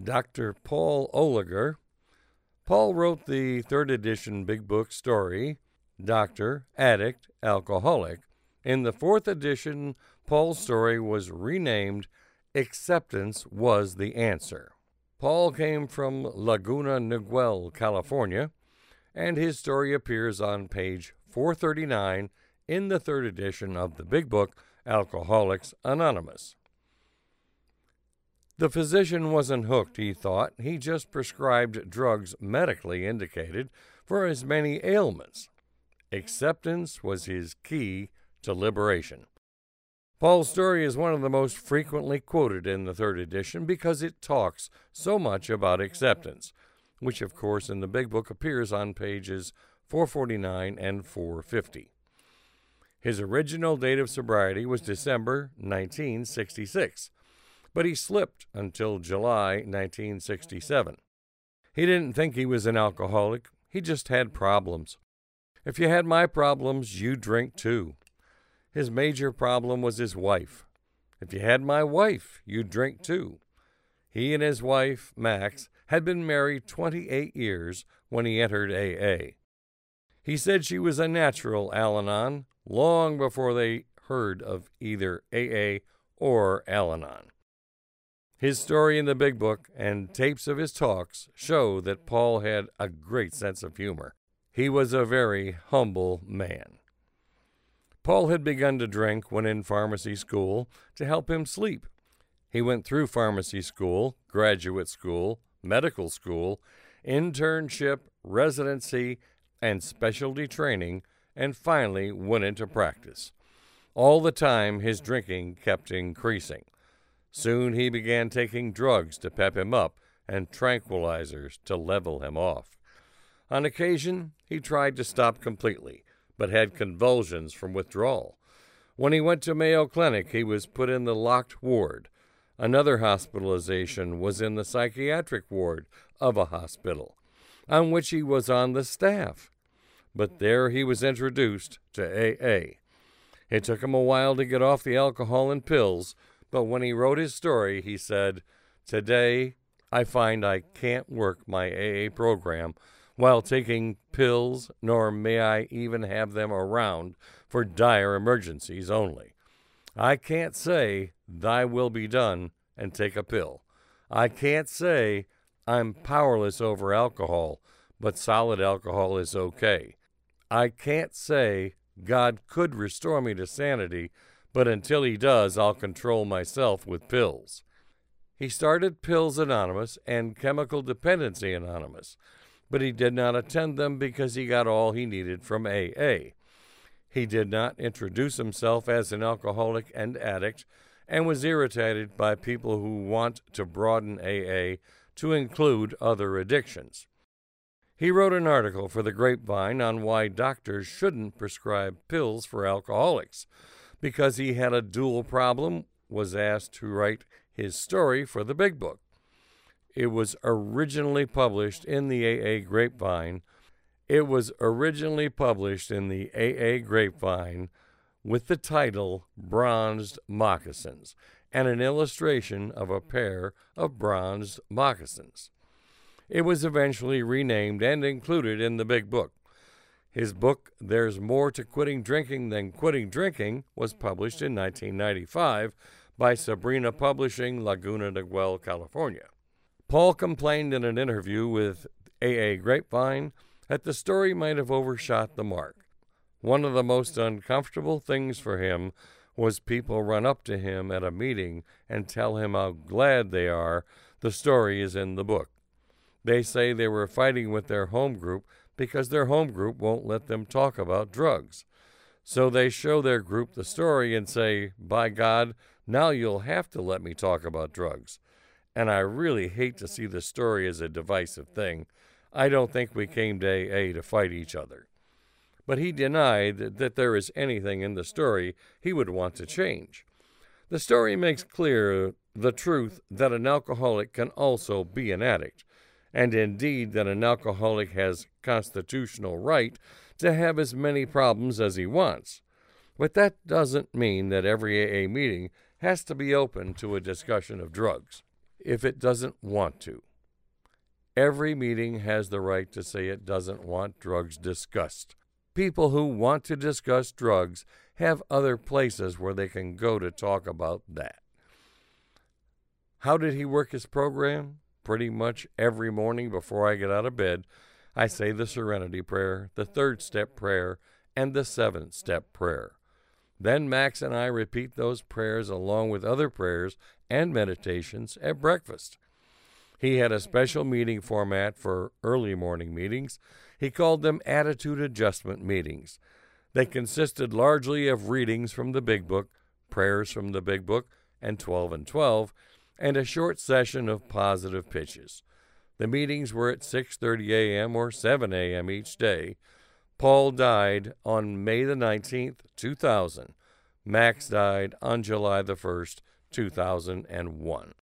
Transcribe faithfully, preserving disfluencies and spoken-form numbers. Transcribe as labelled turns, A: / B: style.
A: Doctor Paul Oliger. Paul wrote the third edition Big Book story, Doctor, Addict, Alcoholic. In the fourth edition, Paul's story was renamed Acceptance Was the Answer. Paul came from Laguna Niguel, California, and his story appears on page four thirty-nine in the third edition of the Big Book, Alcoholics Anonymous. The physician wasn't hooked, he thought. He just prescribed drugs medically indicated for his many ailments. Acceptance was his key to liberation. Paul's story is one of the most frequently quoted in the third edition because it talks so much about acceptance, which of course in the Big Book appears on pages four forty-nine and four fifty. His original date of sobriety was December nineteen sixty-six, but he slipped until July nineteen sixty-seven. He didn't think he was an alcoholic, he just had problems. If you had my problems, you drink too. His major problem was his wife. If you had my wife, you drink too. He and his wife, Max, had been married twenty-eight years when he entered A A. He said she was a natural Al-Anon long before they heard of either A A or Al-Anon. His story in the Big Book and tapes of his talks show that Paul had a great sense of humor. He was a very humble man. Paul had begun to drink when in pharmacy school to help him sleep. He went through pharmacy school, graduate school, medical school, internship, residency, and specialty training, and finally went into practice. All the time, his drinking kept increasing. Soon he began taking drugs to pep him up and tranquilizers to level him off. On occasion, he tried to stop completely, but had convulsions from withdrawal. When he went to Mayo Clinic, he was put in the locked ward. Another hospitalization was in the psychiatric ward of a hospital, on which he was on the staff. But there he was introduced to A A. It took him a while to get off the alcohol and pills, but when he wrote his story, he said, "Today, I find I can't work my A A program while taking pills, nor may I even have them around for dire emergencies only. I can't say, 'Thy will be done,' and take a pill. I can't say, I'm powerless over alcohol, but solid alcohol is okay. I can't say, God could restore me to sanity, but until he does, I'll control myself with pills." He started Pills Anonymous and Chemical Dependency Anonymous, but he did not attend them because he got all he needed from A A. He did not introduce himself as an alcoholic and addict and was irritated by people who want to broaden A A to include other addictions. He wrote an article for the Grapevine on why doctors shouldn't prescribe pills for alcoholics. Because he had a dual problem, was asked to write his story for the Big Book. It was originally published in the A A Grapevine. It was originally published in the A A Grapevine with the title Bronzed Moccasins and an illustration of a pair of bronzed moccasins. It was eventually renamed and included in the Big Book. His book, There's More to Quitting Drinking Than Quitting Drinking, was published in nineteen ninety-five by Sabrina Publishing, Laguna Niguel, California. Paul complained in an interview with A A Grapevine that the story might have overshot the mark. One of the most uncomfortable things for him was people run up to him at a meeting and tell him how glad they are the story is in the book. They say they were fighting with their home group because their home group won't let them talk about drugs. So they show their group the story and say, "By God, now you'll have to let me talk about drugs." And I really hate to see the story as a divisive thing. I don't think we came to A A to fight each other. But he denied that there is anything in the story he would want to change. The story makes clear the truth that an alcoholic can also be an addict, and indeed that an alcoholic has constitutional right to have as many problems as he wants. But that doesn't mean that every A A meeting has to be open to a discussion of drugs. if it doesn't want to. Every meeting has the right to say it doesn't want drugs discussed. People who want to discuss drugs have other places where they can go to talk about that. How did he work his program? Pretty much every morning before I get out of bed, I say the Serenity Prayer, the third step prayer, and the seventh step prayer. Then Max and I repeat those prayers along with other prayers and meditations at breakfast. He had a special meeting format for early morning meetings. He called them attitude adjustment meetings. They consisted largely of readings from the Big Book, prayers from the Big Book, and twelve and twelve, and a short session of positive pitches. The meetings were at six thirty a.m. or seven a.m. each day. Paul died on May the nineteenth, two thousand. Max died on July the first, two thousand one.